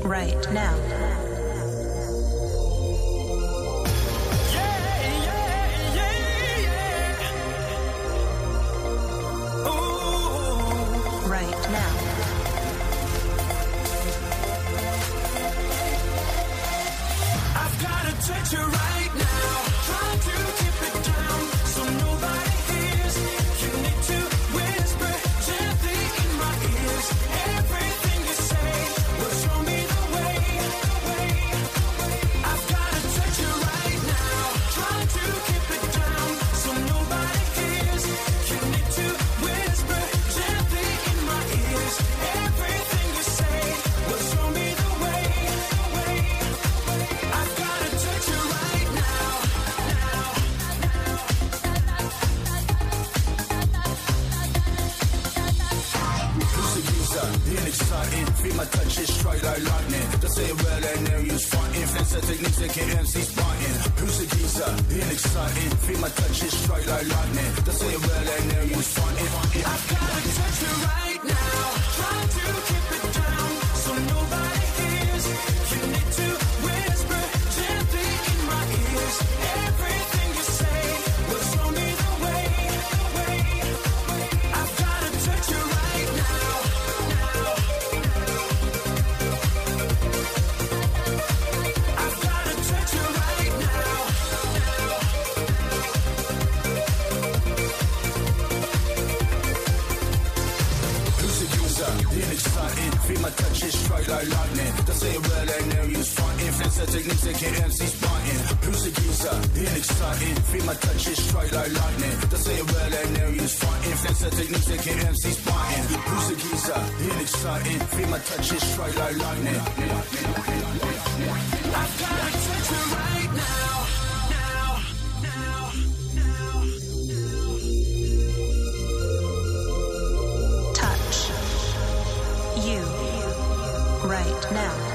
right now. Touch you right now, try to keep it down so nobody hears. You need to whisper gently in my ears. Everything you say will show me the way. I've gotta touch you right now, try to keep it down so nobody hears. You need to whisper gently in my ears. Everything you say will show me the way. I've gotta touch you right now. Who's the user? Being exciting, feel my touch is straight like lightning. Don't say it well and now you's fighting. Fancy techniques that get MCs biting. Who's the geezer? Being exciting, feel my touch is straight like lightning. Don't say it well and now you's fighting. I've gotta touch you right now. Try to keep it down so nobody hears. You need to whisper gently in my ears. Everything you say will show me the way. I've gotta touch you right now. I've gotta touch you right now. Who's the user? Being exciting, feel my touch is straight like lightning. Don't say it well and now you's fighting. Fancy techniques that get MCs biting. Who's the geezer? Being exciting, feel my touch is straight like lightning. Don't say it well and now you's fighting. Fancy techniques that get MCs biting. Who's the geezer? Being exciting, feel my touch is straight like lightning. I've gotta touch you right now. Touch you right now.